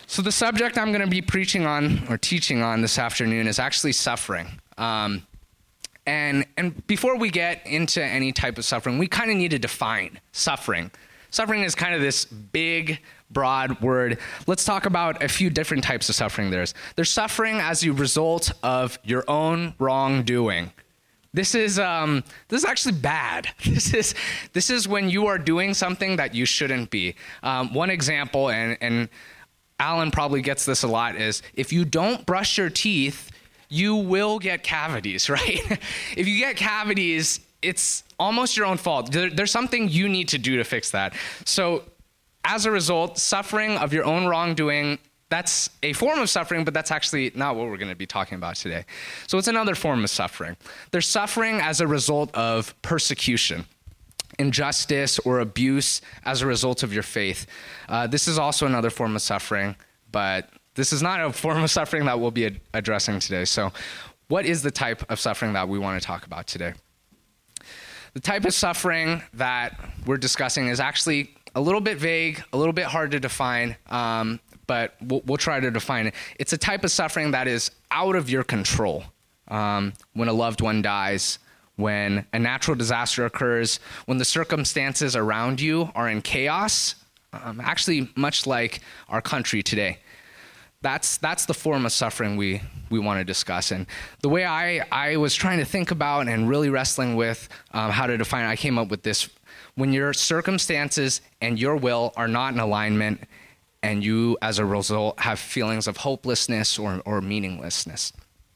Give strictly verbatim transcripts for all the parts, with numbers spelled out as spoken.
So the subject I'm going to be preaching on or teaching on this afternoon is actually suffering. Um, and and before we get into any type of suffering, we kind of need to define suffering. Suffering is kind of this big, broad word. Let's talk about a few different types of suffering there is. There's suffering as a result of your own wrongdoing. This is um, this is actually bad. This is this is when you are doing something that you shouldn't be. Um, one example, and and Alan probably gets this a lot, is if you don't brush your teeth, you will get cavities, right? If you get cavities, it's almost your own fault. There, there's something you need to do to fix that. So as a result, suffering of your own wrongdoing, that's a form of suffering, but that's actually not what we're going to be talking about today. So it's another form of suffering. There's suffering as a result of persecution, injustice, or abuse as a result of your faith. Uh, this is also another form of suffering, but this is not a form of suffering that we'll be ad- addressing today. So what is the type of suffering that we want to talk about today? The type of suffering that we're discussing is actually a little bit vague, a little bit hard to define, um, but we'll, we'll try to define it. It's a type of suffering that is out of your control. Um, when a loved one dies, when a natural disaster occurs, when the circumstances around you are in chaos, um, actually much like our country today. That's that's the form of suffering we, we want to discuss. And the way I, I was trying to think about and really wrestling with um, how to define it, I came up with this. When your circumstances and your will are not in alignment, and you, as a result, have feelings of hopelessness or, or meaninglessness.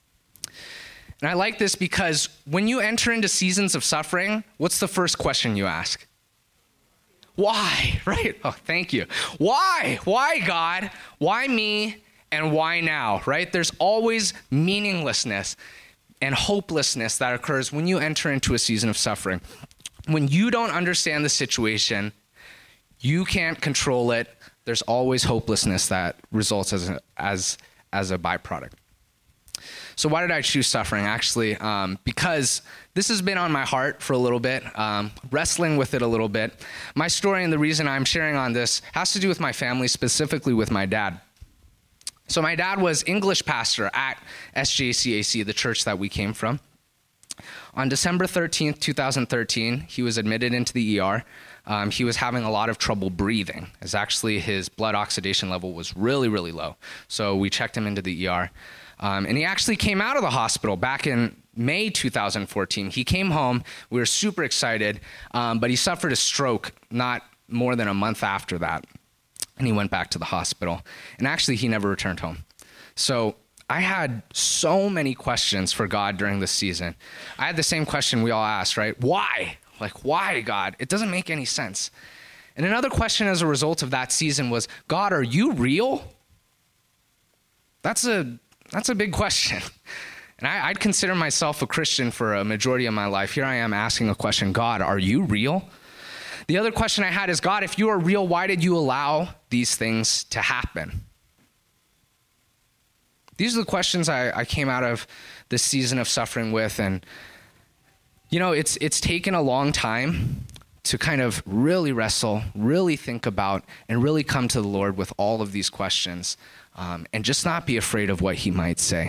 And I like this because when you enter into seasons of suffering, what's the first question you ask? Why, right? Oh, thank you. Why? Why, God? Why me? And why now, right? There's always meaninglessness and hopelessness that occurs when you enter into a season of suffering. When you don't understand the situation, you can't control it. There's always hopelessness that results as a, as, as a byproduct. So why did I choose suffering? Actually, um, because this has been on my heart for a little bit, um, wrestling with it a little bit. My story and the reason I'm sharing on this has to do with my family, specifically with my dad. So my dad was English pastor at S J C A C, the church that we came from. On December thirteenth, twenty thirteen, he was admitted into the E R. Um, he was having a lot of trouble breathing, as actually his blood oxidation level was really, really low. So we checked him into the E R. Um, and he actually came out of the hospital back in May two thousand fourteen. He came home. We were super excited, um, but he suffered a stroke not more than a month after that. And he went back to the hospital. And actually, he never returned home. So I had so many questions for God during this season. I had the same question we all asked, right? Why? Like, why, God? It doesn't make any sense. And another question as a result of that season was, God, are you real? That's a that's a big question. And I, I'd consider myself a Christian for a majority of my life. Here I am asking a question, God, are you real? The other question I had is, God, if you are real, why did you allow these things to happen? These are the questions I, I came out of this season of suffering with. And, you know, it's it's taken a long time to kind of really wrestle, really think about, and really come to the Lord with all of these questions, um, and just not be afraid of what he might say.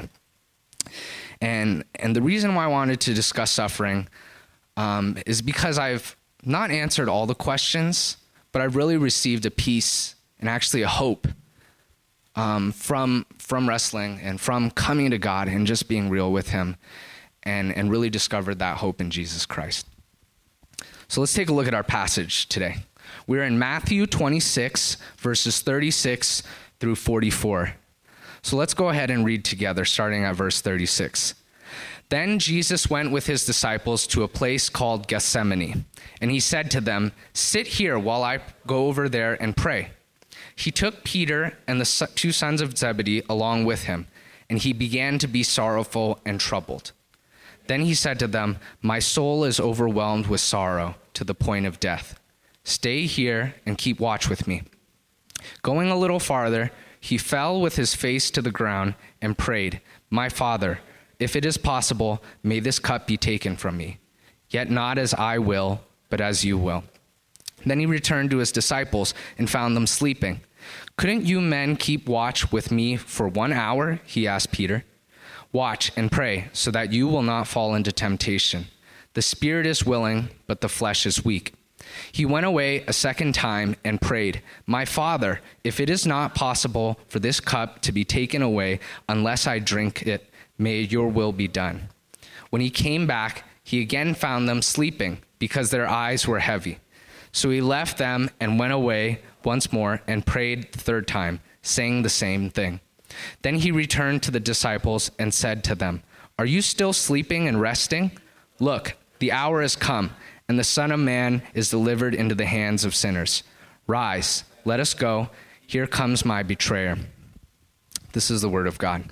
And and the reason why I wanted to discuss suffering um, is because I've not answered all the questions, but I've really received a peace and actually a hope um, from from wrestling and from coming to God and just being real with him, and, and really discovered that hope in Jesus Christ. So let's take a look at our passage today. We're in Matthew twenty-six, verses thirty-six through forty-four. So let's go ahead and read together, starting at verse thirty-six. Then Jesus went with his disciples to a place called Gethsemane, and he said to them, "Sit here while I go over there and pray." He took Peter and the two sons of Zebedee along with him, and he began to be sorrowful and troubled. Then he said to them, "My soul is overwhelmed with sorrow to the point of death. Stay here and keep watch with me." Going a little farther, he fell with his face to the ground and prayed, "My Father, if it is possible, may this cup be taken from me. Yet not as I will, but as you will." Then he returned to his disciples and found them sleeping. "Couldn't you men keep watch with me for one hour?" he asked Peter. "Watch and pray so that you will not fall into temptation. The spirit is willing, but the flesh is weak." He went away a second time and prayed, "My Father, if it is not possible for this cup to be taken away unless I drink it, may your will be done." When he came back, he again found them sleeping because their eyes were heavy. So he left them and went away once more and prayed the third time, saying the same thing. Then he returned to the disciples and said to them, "Are you still sleeping and resting? Look, the hour has come, and the Son of Man is delivered into the hands of sinners. Rise, let us go. Here comes my betrayer." This is the word of God.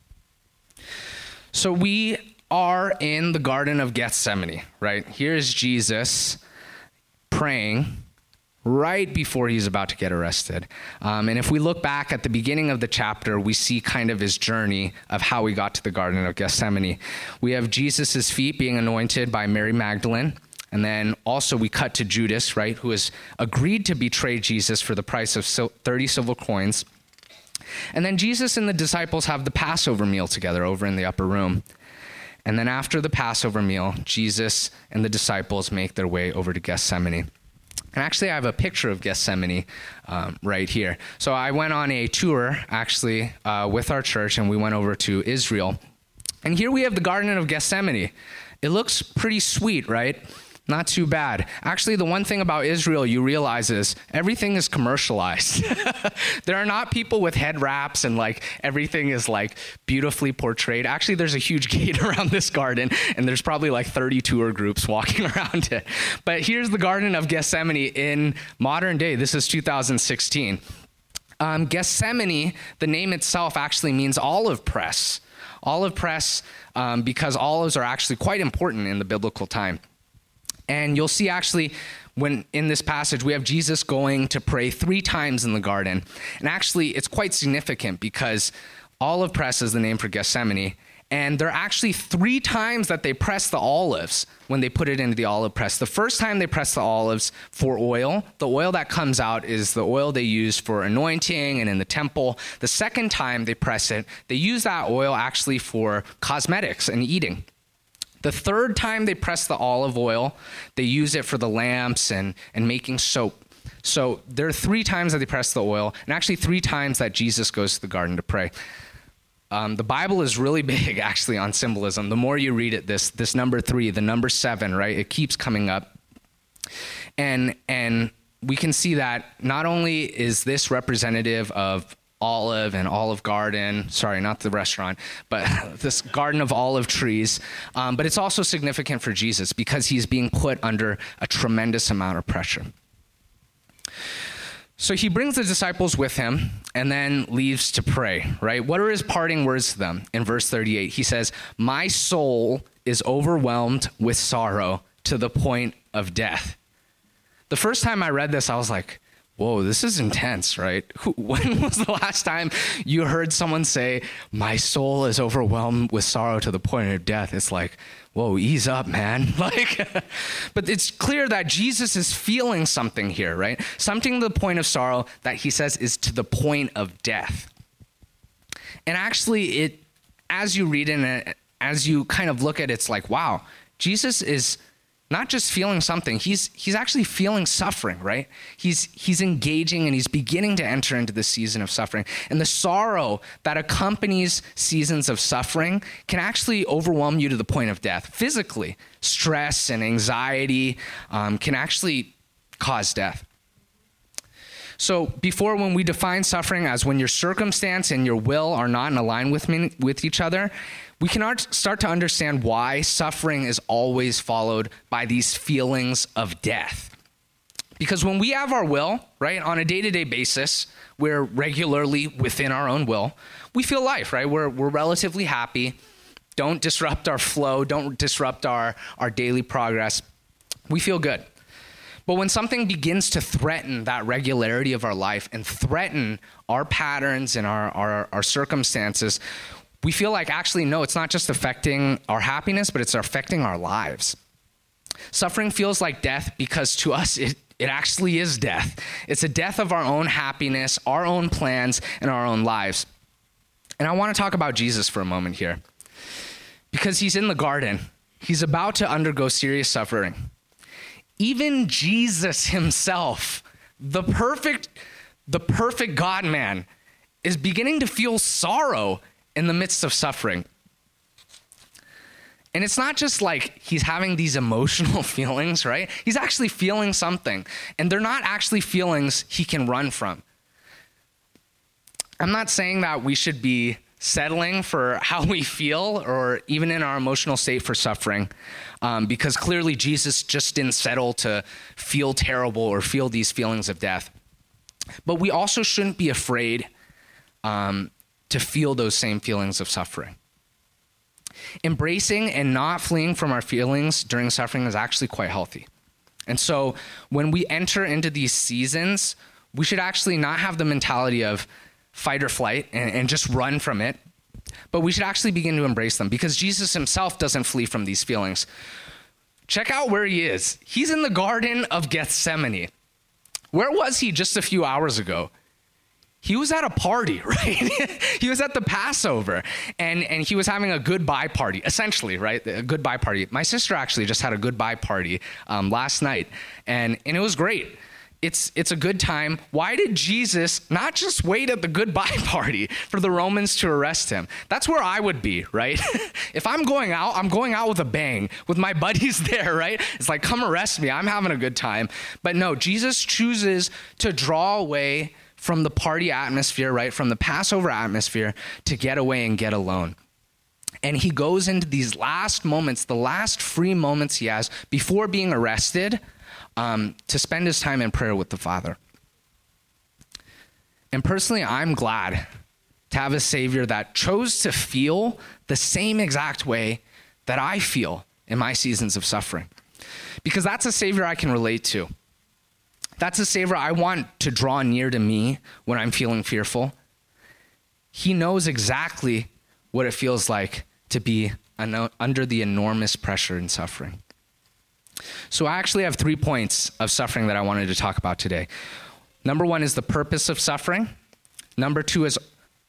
So we are in the Garden of Gethsemane, right? Here's Jesus praying right before he's about to get arrested. Um, and if we look back at the beginning of the chapter, we see kind of his journey of how he got to the Garden of Gethsemane. We have Jesus' feet being anointed by Mary Magdalene. And then also we cut to Judas, right, who has agreed to betray Jesus for the price of thirty silver coins. And then Jesus and the disciples have the Passover meal together over in the upper room. And then after the Passover meal, Jesus and the disciples make their way over to Gethsemane. And actually, I have a picture of Gethsemane um, right here. So I went on a tour, actually, uh, with our church, and we went over to Israel. And here we have the Garden of Gethsemane. It looks pretty sweet, right? Not too bad. Actually, the one thing about Israel you realize is everything is commercialized. There are not people with head wraps and like everything is like beautifully portrayed. Actually, there's a huge gate around this garden and there's probably like thirty tour groups walking around it. But here's the Garden of Gethsemane in modern day. This is two thousand sixteen. Um, Gethsemane, the name itself actually means olive press. Olive press um, because olives are actually quite important in the biblical time. And you'll see actually when in this passage, we have Jesus going to pray three times in the garden. And actually, it's quite significant because olive press is the name for Gethsemane. And there are actually three times that they press the olives when they put it into the olive press. The first time they press the olives for oil. The oil that comes out is the oil they use for anointing and in the temple. The second time they press it, they use that oil actually for cosmetics and eating. The third time they press the olive oil, they use it for the lamps and, and making soap. So there are three times that they press the oil, and actually three times that Jesus goes to the garden to pray. Um, the Bible is really big, actually, on symbolism. The more you read it, this this number three, the number seven, right? It keeps coming up. And, and we can see that not only is this representative of Olive and Olive Garden, sorry, not the restaurant, but this garden of olive trees. Um, but it's also significant for Jesus because he's being put under a tremendous amount of pressure. So he brings the disciples with him and then leaves to pray, right? What are his parting words to them? In verse thirty-eight, he says, "My soul is overwhelmed with sorrow to the point of death." The first time I read this, I was like, whoa, this is intense, right? Who, when was the last time you heard someone say, "My soul is overwhelmed with sorrow to the point of death"? It's like, whoa, ease up, man. Like, but it's clear that Jesus is feeling something here, right? Something to the point of sorrow that he says is to the point of death. And actually, it, as you read in it, as you kind of look at it, it's like, wow, Jesus is not just feeling something, he's he's actually feeling suffering, right? He's he's engaging and he's beginning to enter into the season of suffering. And the sorrow that accompanies seasons of suffering can actually overwhelm you to the point of death. Physically, stress and anxiety um, can actually cause death. So before, when we define suffering as when your circumstance and your will are not in alignment with me, with each other, we can start to understand why suffering is always followed by these feelings of death. Because when we have our will, right, on a day-to-day basis, we're regularly within our own will, we feel life, right? We're we're relatively happy. Don't disrupt our flow. Don't disrupt our, our daily progress. We feel good. But when something begins to threaten that regularity of our life and threaten our patterns and our, our, our circumstances, we feel like, actually, no, it's not just affecting our happiness, but it's affecting our lives. Suffering feels like death because to us, it, It actually is death. It's a death of our own happiness, our own plans, and our own lives. And I want to talk about Jesus for a moment here, because he's in the garden. He's about to undergo serious suffering. Even Jesus himself, the perfect, the perfect God-man, is beginning to feel sorrow in the midst of suffering. And it's not just like he's having these emotional feelings, right? He's actually feeling something. And they're not actually feelings he can run from. I'm not saying that we should be settling for how we feel or even in our emotional state for suffering, um, because clearly Jesus just didn't settle to feel terrible or feel these feelings of death. But we also shouldn't be afraid um, to feel those same feelings of suffering. Embracing and not fleeing from our feelings during suffering is actually quite healthy. And so when we enter into these seasons, we should actually not have the mentality of fight or flight and, and just run from it, but we should actually begin to embrace them, because Jesus himself doesn't flee from these feelings. Check out where he is. He's in the Garden of Gethsemane. Where was he just a few hours ago? He was at a party, right? He was at the Passover, and, and he was having a goodbye party, essentially, right? A goodbye party. My sister actually just had a goodbye party um, last night, and, and it was great. It's, it's a good time. Why did Jesus not just wait at the goodbye party for the Romans to arrest him? That's where I would be, right? If I'm going out, I'm going out with a bang, with my buddies there, right? It's like, come arrest me. I'm having a good time. But no, Jesus chooses to draw away from the party atmosphere, right? From the Passover atmosphere, to get away and get alone. And he goes into these last moments, the last free moments he has before being arrested, um, to spend his time in prayer with the Father. And personally, I'm glad to have a Savior that chose to feel the same exact way that I feel in my seasons of suffering, because that's a Savior I can relate to. That's a Savior I want to draw near to me when I'm feeling fearful. He knows exactly what it feels like to be under the enormous pressure and suffering. So I actually have three points of suffering that I wanted to talk about today. Number one is the purpose of suffering. Number two is,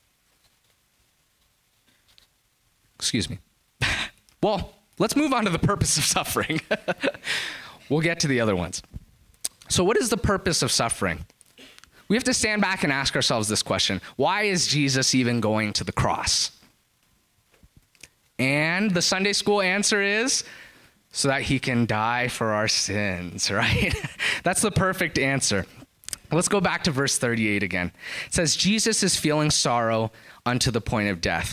excuse me. Well, let's move on to the purpose of suffering. We'll get to the other ones. So what is the purpose of suffering? We have to stand back and ask ourselves this question. Why is Jesus even going to the cross? And the Sunday school answer is so that he can die for our sins, right? That's the perfect answer. Let's go back to verse thirty-eight again. It says, Jesus is feeling sorrow unto the point of death.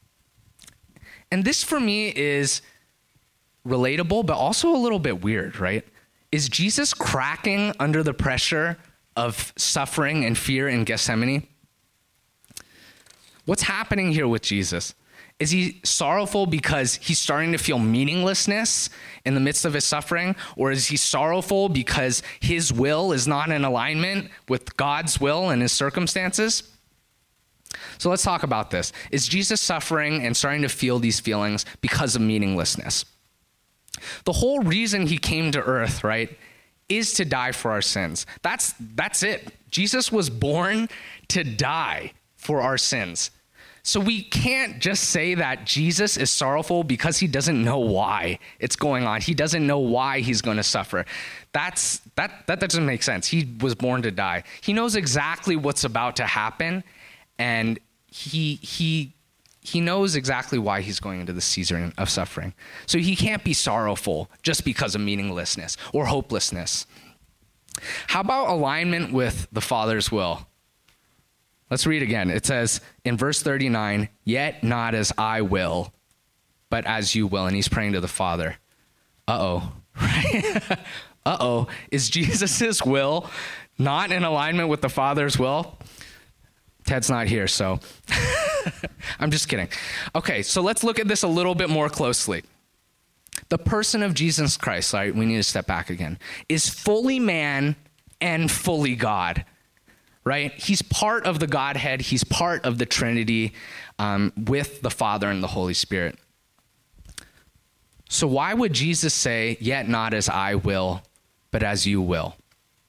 And this for me is relatable, but also a little bit weird, right? Is Jesus cracking under the pressure of suffering and fear in Gethsemane? What's happening here with Jesus? Is he sorrowful because he's starting to feel meaninglessness in the midst of his suffering? Or is he sorrowful because his will is not in alignment with God's will and his circumstances? So let's talk about this. Is Jesus suffering and starting to feel these feelings because of meaninglessness? The whole reason he came to earth, right, is to die for our sins. That's, that's it. Jesus was born to die for our sins. So we can't just say that Jesus is sorrowful because he doesn't know why it's going on. He doesn't know why he's going to suffer. That's, that, that doesn't make sense. He was born to die. He knows exactly what's about to happen, and he, he, he knows exactly why he's going into the season of suffering. So he can't be sorrowful just because of meaninglessness or hopelessness. How about alignment with the Father's will? Let's read again. It says in verse thirty-nine, yet not as I will, but as you will. And he's praying to the Father. Uh-oh. Right? Uh-oh. Is Jesus' will not in alignment with the Father's will? Ted's not here, so I'm just kidding. Okay, so let's look at this a little bit more closely. The person of Jesus Christ, right, we need to step back again, is fully man and fully God. Right? He's part of the Godhead. He's part of the Trinity um, with the Father and the Holy Spirit. So why would Jesus say, yet not as I will, but as you will?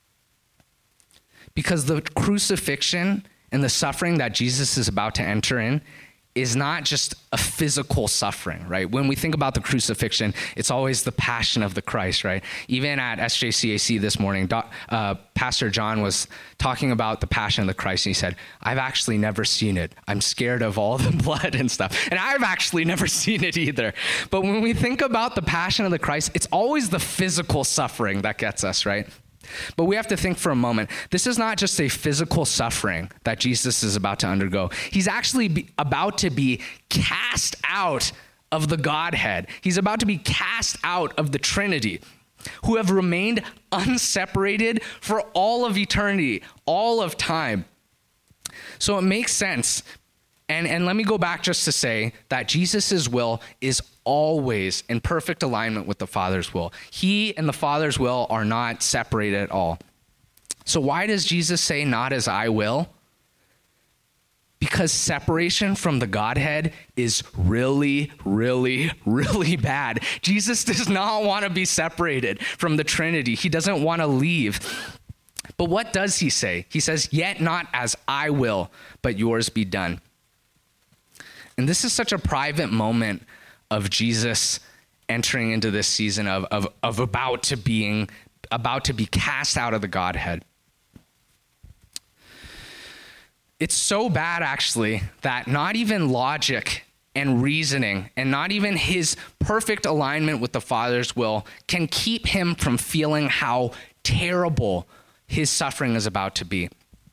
Because the crucifixion and the suffering that Jesus is about to enter in is not just a physical suffering, right? When we think about the crucifixion, it's always the passion of the Christ, right? Even at S J C A C this morning, uh, Pastor John was talking about the passion of the Christ, and he said, I've actually never seen it. I'm scared of all the blood and stuff. And I've actually never seen it either. But when we think about the passion of the Christ, it's always the physical suffering that gets us, right? But we have to think for a moment. This is not just a physical suffering that Jesus is about to undergo. He's actually be about to be cast out of the Godhead. He's about to be cast out of the Trinity, who have remained unseparated for all of eternity, all of time. So it makes sense. And, and let me go back just to say that Jesus' will is always in perfect alignment with the Father's will. He and the Father's will are not separated at all. So why does Jesus say, not as I will? Because separation from the Godhead is really, really, really bad. Jesus does not want to be separated from the Trinity. He doesn't want to leave. But what does he say? He says, yet not as I will, but yours be done. And this is such a private moment of Jesus entering into this season of, of, of about to being, about to be cast out of the Godhead. It's so bad, actually, that not even logic and reasoning and not even his perfect alignment with the Father's will can keep him from feeling how terrible his suffering is about to be.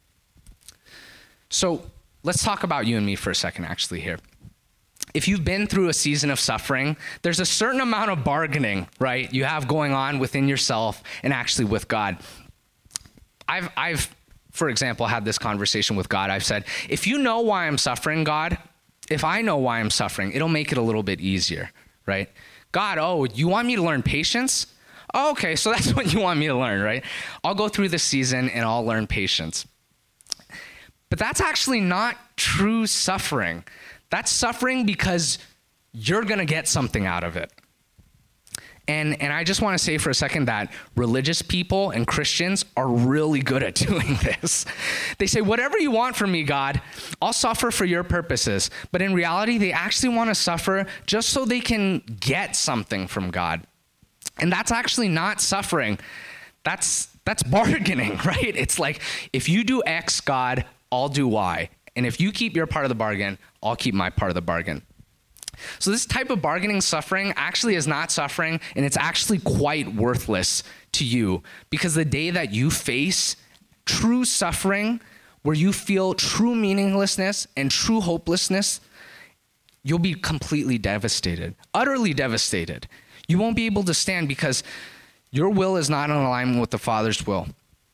So let's talk about you and me for a second, actually, here. If you've been through a season of suffering, there's a certain amount of bargaining, right, you have going on within yourself and actually with God. I've, I've, for example, had this conversation with God. I've said, if you know why I'm suffering, God, if I know why I'm suffering, it'll make it a little bit easier, right? God, oh, you want me to learn patience? Oh, okay, so that's what you want me to learn, right? I'll go through this season and I'll learn patience. But that's actually not true suffering. That's suffering because you're going to get something out of it. And and I just want to say for a second that religious people and Christians are really good at doing this. They say, whatever you want from me, God, I'll suffer for your purposes. But in reality, they actually want to suffer just so they can get something from God. And that's actually not suffering. That's that's bargaining, right? It's like, if you do X, God, I'll do Y. And if you keep your part of the bargain, I'll keep my part of the bargain. So this type of bargaining suffering actually is not suffering, and it's actually quite worthless to you, because the day that you face true suffering, where you feel true meaninglessness and true hopelessness, you'll be completely devastated, utterly devastated. You won't be able to stand because your will is not in alignment with the Father's will.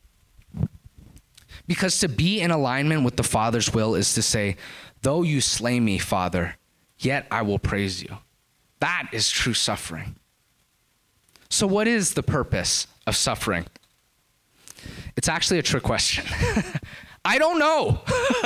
Because to be in alignment with the Father's will is to say, though you slay me, Father, yet I will praise you. That is true suffering. So what is the purpose of suffering? It's actually a trick question. I don't know.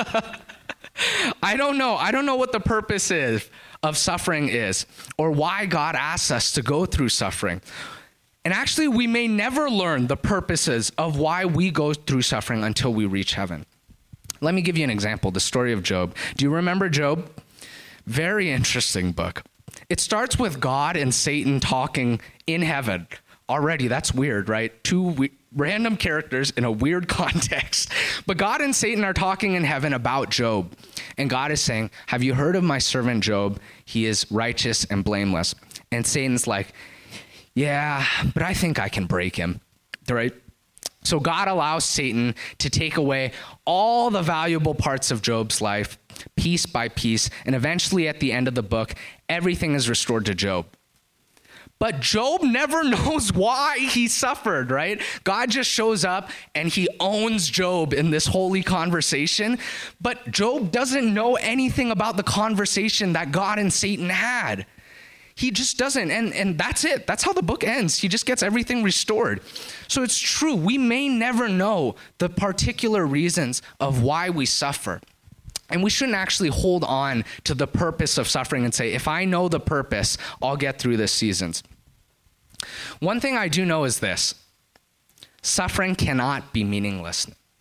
I don't know. I don't know what the purpose is of suffering is, or why God asks us to go through suffering. And actually, we may never learn the purposes of why we go through suffering until we reach heaven. Let me give you an example, the story of Job. Do you remember Job? Very interesting book. It starts with God and Satan talking in heaven. Already, that's weird, right? Two we- random characters in a weird context. But God and Satan are talking in heaven about Job. And God is saying, have you heard of my servant Job? He is righteous and blameless. And Satan's like, yeah, but I think I can break him, right? So God allows Satan to take away all the valuable parts of Job's life, piece by piece, and eventually at the end of the book, everything is restored to Job. But Job never knows why he suffered, right? God just shows up and he owns Job in this holy conversation, but Job doesn't know anything about the conversation that God and Satan had. He just doesn't, and, and that's it. That's how the book ends. He just gets everything restored. So it's true, we may never know the particular reasons of why we suffer. And we shouldn't actually hold on to the purpose of suffering and say, if I know the purpose, I'll get through this seasons. One thing I do know is this: suffering cannot be meaningless.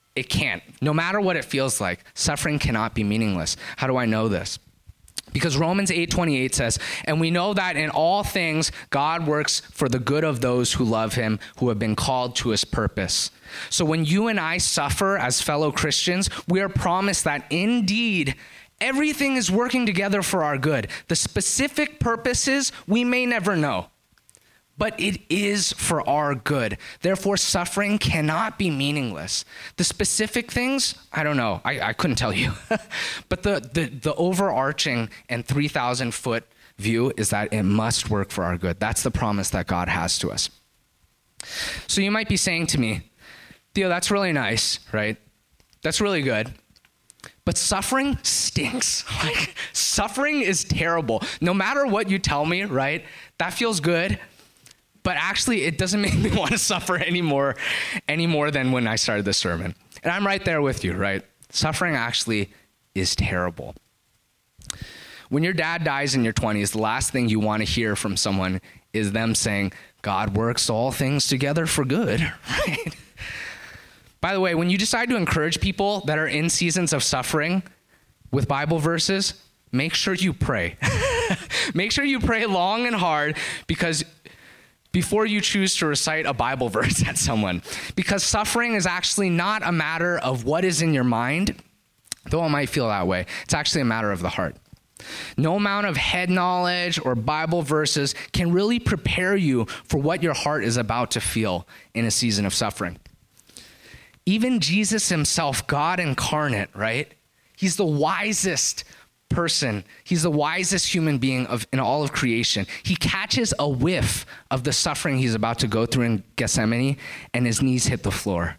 It can't. No matter what it feels like, suffering cannot be meaningless. How do I know this? Because Romans eight twenty-eight says, and we know that in all things, God works for the good of those who love him, who have been called to his purpose. So when you and I suffer as fellow Christians, we are promised that indeed, everything is working together for our good. The specific purposes we may never know, but it is for our good. Therefore, suffering cannot be meaningless. The specific things, I don't know. I, I couldn't tell you. But the, the, the overarching and three thousand foot view is that it must work for our good. That's the promise that God has to us. So you might be saying to me, Theo, that's really nice, right? That's really good. But suffering stinks. Like, suffering is terrible. No matter what you tell me, right? That feels good. But actually, it doesn't make me want to suffer anymore, any more than when I started this sermon. And I'm right there with you, right? Suffering actually is terrible. When your dad dies in your twenties, the last thing you want to hear from someone is them saying, God works all things together for good, right? By the way, when you decide to encourage people that are in seasons of suffering with Bible verses, make sure you pray. Make sure you pray long and hard, because before you choose to recite a Bible verse at someone, because suffering is actually not a matter of what is in your mind, though it might feel that way. It's actually a matter of the heart. No amount of head knowledge or Bible verses can really prepare you for what your heart is about to feel in a season of suffering. Even Jesus himself, God incarnate, right? He's the wisest person. He's the wisest human being of in all of creation. He catches a whiff of the suffering he's about to go through in Gethsemane, and his knees hit the floor.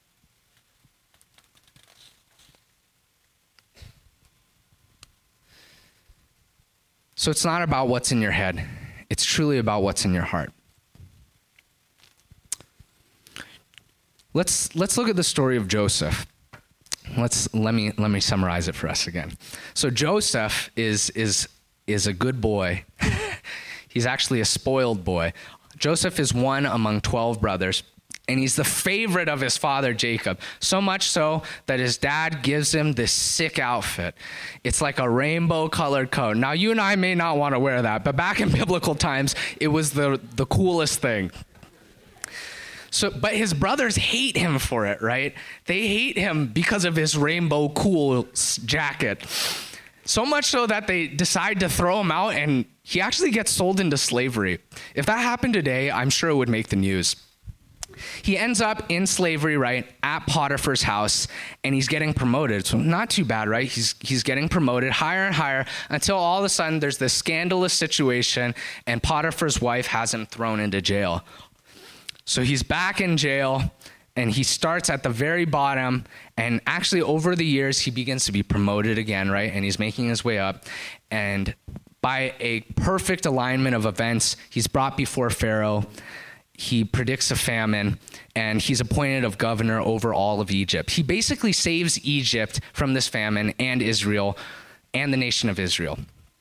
So it's not about what's in your head. It's truly about what's in your heart. Let's let's look at the story of Joseph. Let's let me let me summarize it for us again. So Joseph is is is a good boy. He's actually a spoiled boy. Joseph is one among twelve brothers, and he's the favorite of his father Jacob. So much so that his dad gives him this sick outfit. It's like a rainbow colored coat. Now you and I may not want to wear that, but back in biblical times, it was the the coolest thing. So, but his brothers hate him for it, right? They hate him because of his rainbow cool jacket. So much so that they decide to throw him out, and he actually gets sold into slavery. If that happened today, I'm sure it would make the news. He ends up in slavery, right, at Potiphar's house, and he's getting promoted. So not too bad, right? He's he's getting promoted higher and higher until all of a sudden there's this scandalous situation, and Potiphar's wife has him thrown into jail. So he's back in jail, and he starts at the very bottom, and actually over the years, he begins to be promoted again, right? And he's making his way up, and by a perfect alignment of events, he's brought before Pharaoh. He predicts a famine, and he's appointed of governor over all of Egypt. He basically saves Egypt from this famine and Israel and the nation of Israel.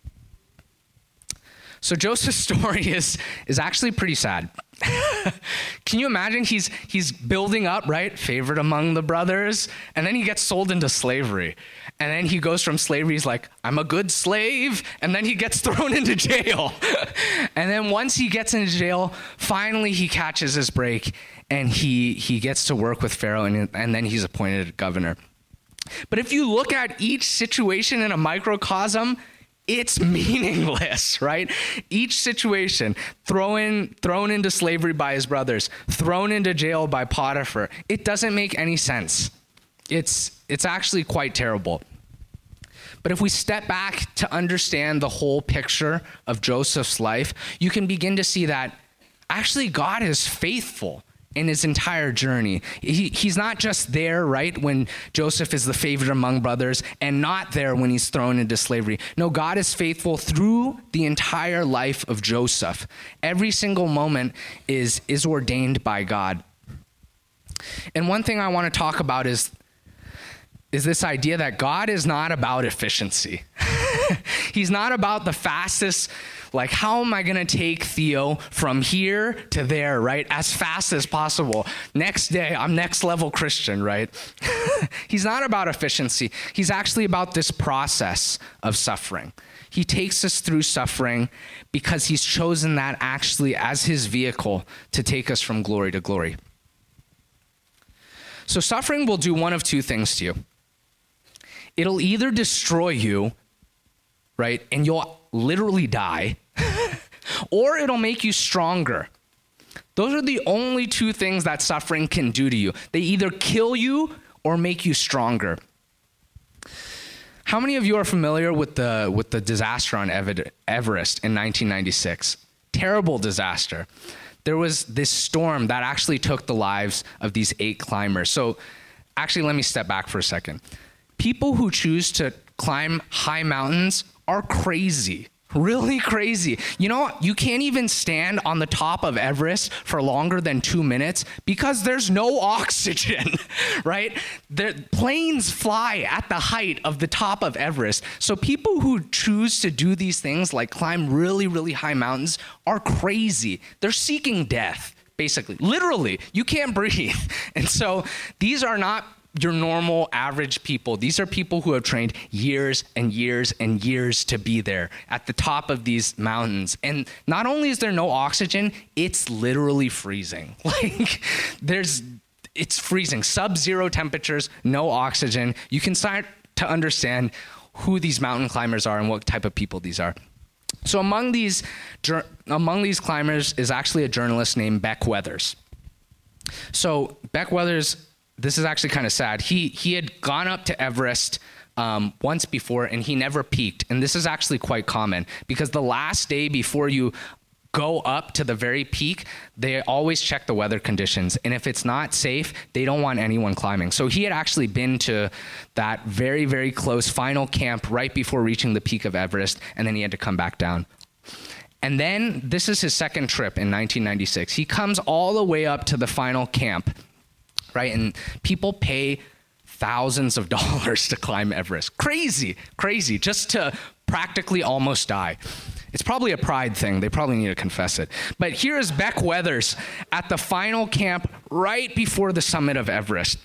So Joseph's story is, is actually pretty sad. Can you imagine? He's he's building up, right? Favorite among the brothers. And then he gets sold into slavery. And then he goes from slavery, he's like, I'm a good slave. And then he gets thrown into jail. And then once he gets into jail, finally he catches his break, and he, he gets to work with Pharaoh, and, and then he's appointed governor. But if you look at each situation in a microcosm, it's meaningless, right? Each situation, thrown, thrown into slavery by his brothers, thrown into jail by Potiphar, it doesn't make any sense. It's, it's actually quite terrible. But if we step back to understand the whole picture of Joseph's life, you can begin to see that actually God is faithful in his entire journey. He, he's not just there, right, when Joseph is the favorite among brothers, and not there when he's thrown into slavery. No, God is faithful through the entire life of Joseph. Every single moment is, is ordained by God. And one thing I want to talk about is, is this idea that God is not about efficiency. He's not about the fastest, like, how am I going to take Theo from here to there, right? As fast as possible. Next day, I'm next level Christian, right? He's not about efficiency. He's actually about this process of suffering. He takes us through suffering because he's chosen that actually as his vehicle to take us from glory to glory. So suffering will do one of two things to you. It'll either destroy you, right, and you'll literally die, or it'll make you stronger. Those are the only two things that suffering can do to you. They either kill you or make you stronger. How many of you are familiar with the with the disaster on Everest in nineteen ninety-six? Terrible disaster. There was this storm that actually took the lives of these eight climbers. So actually, let me step back for a second. People who choose to climb high mountains are crazy. Really crazy. You know, you can't even stand on the top of Everest for longer than two minutes because there's no oxygen, right? The planes fly at the height of the top of Everest. So people who choose to do these things, like climb really, really high mountains, are crazy. They're seeking death, basically. Literally, you can't breathe. And so these are not your normal average people. These are people who have trained years and years and years to be there at the top of these mountains. And not only is there no oxygen, it's literally freezing. Like there's, it's freezing, sub-zero temperatures, no oxygen. You can start to understand who these mountain climbers are and what type of people these are. So among these, among these climbers is actually a journalist named Beck Weathers. So Beck Weathers, this is actually kind of sad. He he had gone up to Everest um, once before, and he never peaked. And this is actually quite common because the last day before you go up to the very peak, they always check the weather conditions. And if it's not safe, they don't want anyone climbing. So he had actually been to that very, very close final camp right before reaching the peak of Everest, and then he had to come back down. And then this is his second trip in nineteen ninety-six. He comes all the way up to the final camp, right? And people pay thousands of dollars to climb Everest. Crazy, crazy, just to practically almost die. It's probably a pride thing. They probably need to confess it. But here is Beck Weathers at the final camp right before the summit of Everest.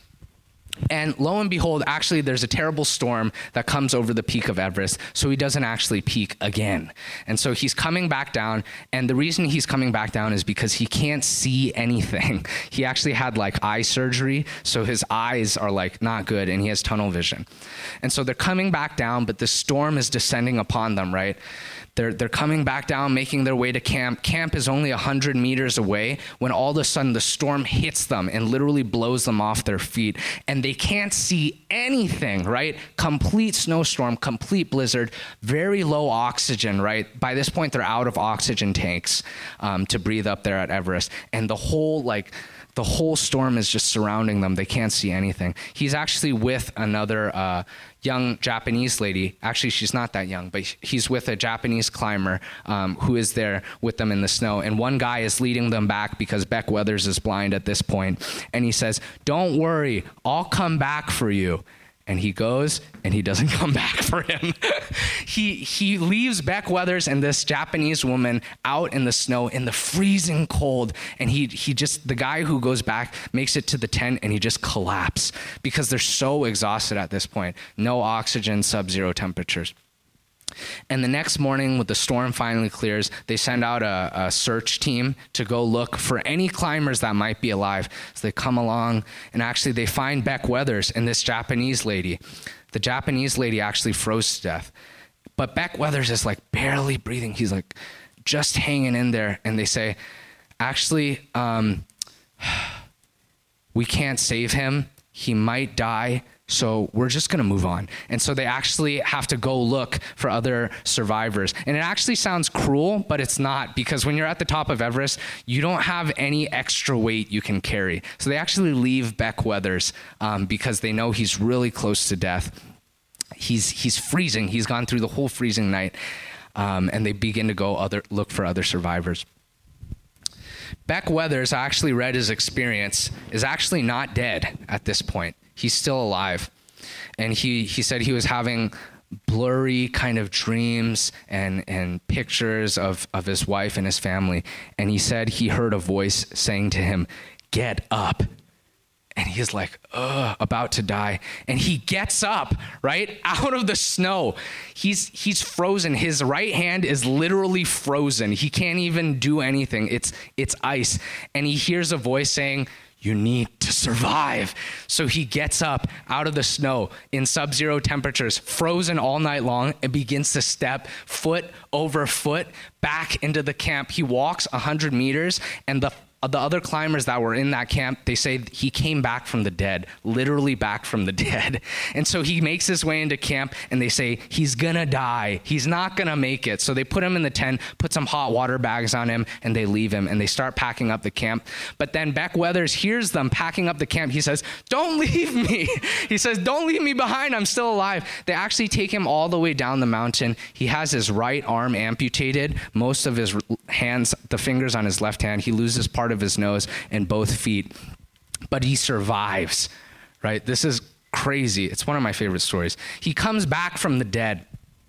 And lo and behold, actually, there's a terrible storm that comes over the peak of Everest, so he doesn't actually peak again. And so he's coming back down, and the reason he's coming back down is because he can't see anything. He actually had like eye surgery, so his eyes are like not good, and he has tunnel vision. And so they're coming back down, but the storm is descending upon them, right? They're, they're coming back down, making their way to camp. Camp is only one hundred meters away when all of a sudden the storm hits them and literally blows them off their feet. And they can't see anything, right? Complete snowstorm, complete blizzard, very low oxygen, right? By this point, they're out of oxygen tanks um, to breathe up there at Everest. And the whole, like, the whole storm is just surrounding them. They can't see anything. He's actually with another uh, young Japanese lady. Actually, she's not that young, but he's with a Japanese climber um, who is there with them in the snow. And one guy is leading them back because Beck Weathers is blind at this point. And he says, "Don't worry, I'll come back for you." And he goes, and he doesn't come back for him. he he leaves Beck Weathers and this Japanese woman out in the snow in the freezing cold. And he he just, the guy who goes back makes it to the tent, and he just collapses because they're so exhausted at this point. No oxygen, sub-zero temperatures. And the next morning, when the storm finally clears, they send out a, a search team to go look for any climbers that might be alive. So they come along, and actually they find Beck Weathers and this Japanese lady. The Japanese lady actually froze to death. But Beck Weathers is like barely breathing. He's like just hanging in there. And they say, actually, um, we can't save him. He might die. So we're just going to move on. And so they actually have to go look for other survivors. And it actually sounds cruel, but it's not, because when you're at the top of Everest, you don't have any extra weight you can carry. So they actually leave Beck Weathers um, because they know he's really close to death. He's he's freezing. He's gone through the whole freezing night. Um, and they begin to go other look for other survivors. Beck Weathers, I actually read his experience, is actually not dead at this point. He's still alive. And he, he said he was having blurry kind of dreams and, and pictures of, of his wife and his family. And he said he heard a voice saying to him, "Get up." and he's like, ugh, about to die. And he gets up, right, out of the snow. He's he's frozen. His right hand is literally frozen. He can't even do anything. It's it's ice. And he hears a voice saying, you need to survive. So he gets up out of the snow in sub-zero temperatures, frozen all night long, and begins to step foot over foot back into the camp. He walks one hundred meters, and the the other climbers that were in that camp, they say he came back from the dead, literally back from the dead. And so he makes his way into camp, and they say, he's gonna die. He's not gonna make it. So they put him in the tent, put some hot water bags on him, and they leave him, and they start packing up the camp. But then Beck Weathers hears them packing up the camp. He says, don't leave me. He says, don't leave me behind. I'm still alive. They actually take him all the way down the mountain. He has his right arm amputated, most of his hands, the fingers on his left hand. He loses part of his nose and both feet, but he survives, right? This is crazy. It's one of my favorite stories. He comes back from the dead.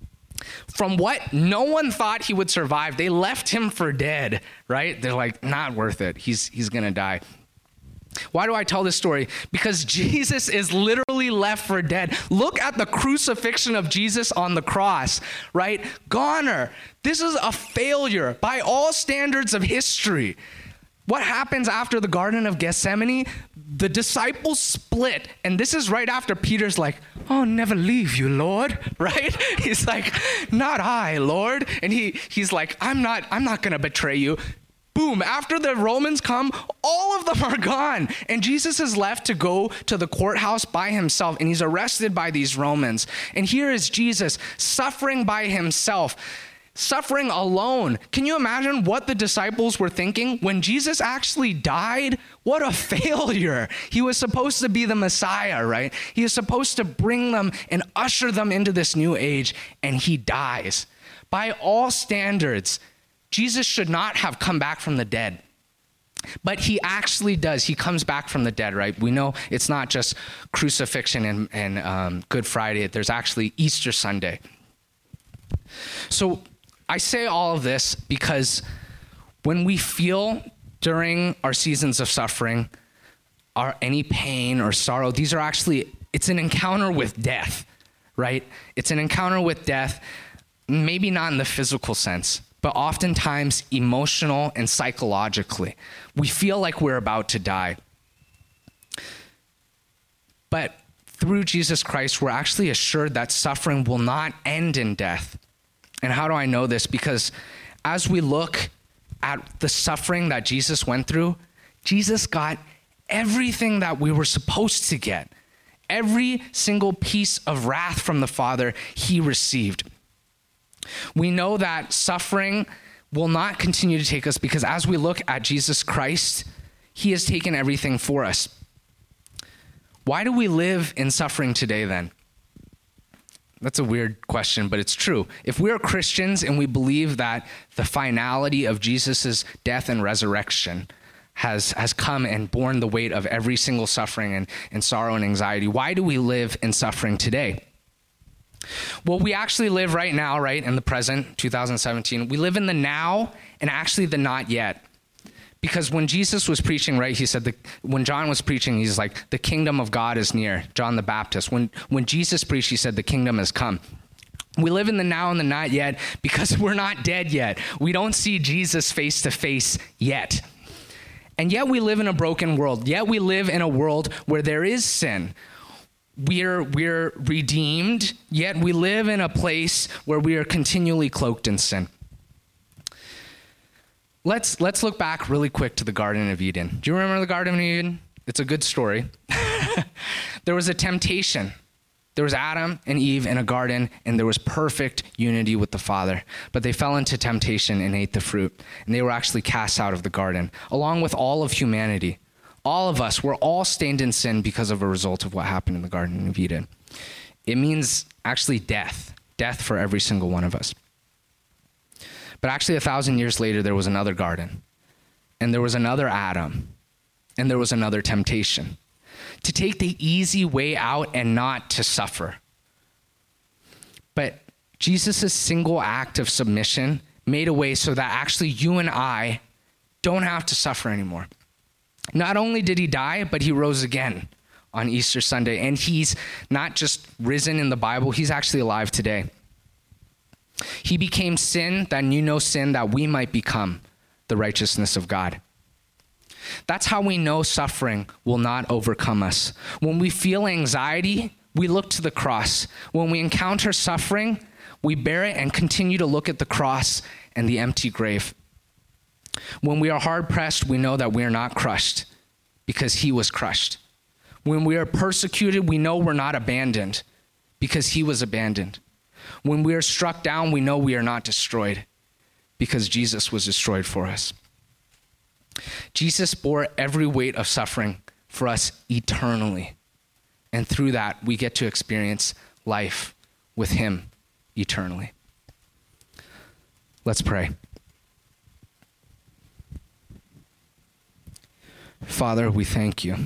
From what no one thought he would survive, they left him for dead, right? They're like, not worth it. He's he's gonna die. Why do I tell this story? Because Jesus is literally left for dead. Look at the crucifixion of Jesus on the cross, right? Goner. This is a failure by all standards of history. What happens after the Garden of Gethsemane? The disciples split, and this is right after Peter's like, I'll never leave you, Lord, right? He's like, not I, Lord. And he he's like, I'm not, I'm not gonna betray you. Boom, after the Romans come, all of them are gone. And Jesus is left to go to the courthouse by himself, and he's arrested by these Romans. And here is Jesus suffering by himself, suffering alone. Can you imagine what the disciples were thinking when Jesus actually died? What a failure. He was supposed to be the Messiah, right? He was supposed to bring them and usher them into this new age, and he dies. By all standards, Jesus should not have come back from the dead. But he actually does. He comes back from the dead, right? We know it's not just crucifixion and, and um, Good Friday. There's actually Easter Sunday. So I say all of this because when we feel during our seasons of suffering, or any pain or sorrow, these are actually, it's an encounter with death, right? It's an encounter with death, maybe not in the physical sense, but oftentimes emotional and psychologically. We feel like we're about to die. But through Jesus Christ, we're actually assured that suffering will not end in death. And how do I know this? Because as we look at the suffering that Jesus went through, Jesus got everything that we were supposed to get. Every single piece of wrath from the Father he received. We know that suffering will not continue to take us because as we look at Jesus Christ, he has taken everything for us. Why do we live in suffering today then? That's a weird question, but it's true. If we are Christians and we believe that the finality of Jesus' death and resurrection has, has come and borne the weight of every single suffering and, and sorrow and anxiety, why do we live in suffering today? Well, we actually live right now, right, in the present, two thousand seventeen. We live in the now and actually the not yet. Because when Jesus was preaching, right, he said, the, when John was preaching, he's like, the kingdom of God is near, John the Baptist. When, when Jesus preached, he said, the kingdom has come. We live in the now and the not yet because we're not dead yet. We don't see Jesus face to face yet. And yet we live in a broken world. Yet we live in a world where there is sin. We're, we're redeemed, yet we live in a place where we are continually cloaked in sin. Let's, let's look back really quick to the Garden of Eden. Do you remember the Garden of Eden? It's a good story. There was a temptation. There was Adam and Eve in a garden, and there was perfect unity with the Father. But they fell into temptation and ate the fruit, and they were actually cast out of the garden, along with all of humanity. All of us, we're all stained in sin because of a result of what happened in the Garden of Eden. It means actually death, death for every single one of us. But actually a thousand years later, there was another garden, and there was another Adam, and there was another temptation to take the easy way out and not to suffer. But Jesus' single act of submission made a way so that actually you and I don't have to suffer anymore. Not only did he die, but he rose again on Easter Sunday. And he's not just risen in the Bible, he's actually alive today. He became sin that knew no sin, that we might become the righteousness of God. That's how we know suffering will not overcome us. When we feel anxiety, we look to the cross. When we encounter suffering, we bear it and continue to look at the cross and the empty grave. When we are hard pressed, we know that we are not crushed because he was crushed. When we are persecuted, we know we're not abandoned because he was abandoned. When we are struck down, we know we are not destroyed because Jesus was destroyed for us. Jesus bore every weight of suffering for us eternally. And through that, we get to experience life with him eternally. Let's pray. Father, we thank you.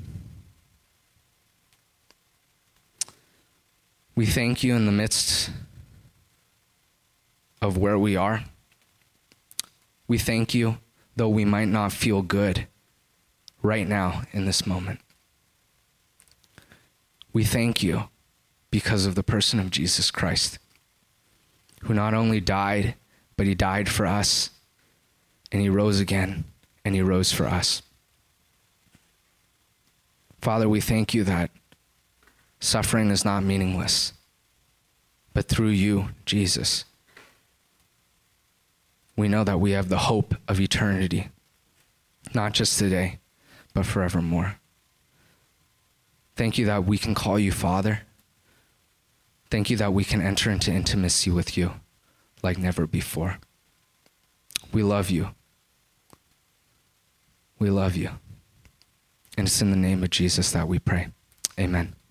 We thank you in the midst of where we are. We thank you, though we might not feel good right now in this moment. We thank you because of the person of Jesus Christ, who not only died, but he died for us, and he rose again, and he rose for us. Father, we thank you that suffering is not meaningless, but through you, Jesus, we know that we have the hope of eternity, not just today, but forevermore. Thank you that we can call you Father. Thank you that we can enter into intimacy with you like never before. We love you. We love you. And it's in the name of Jesus that we pray. Amen.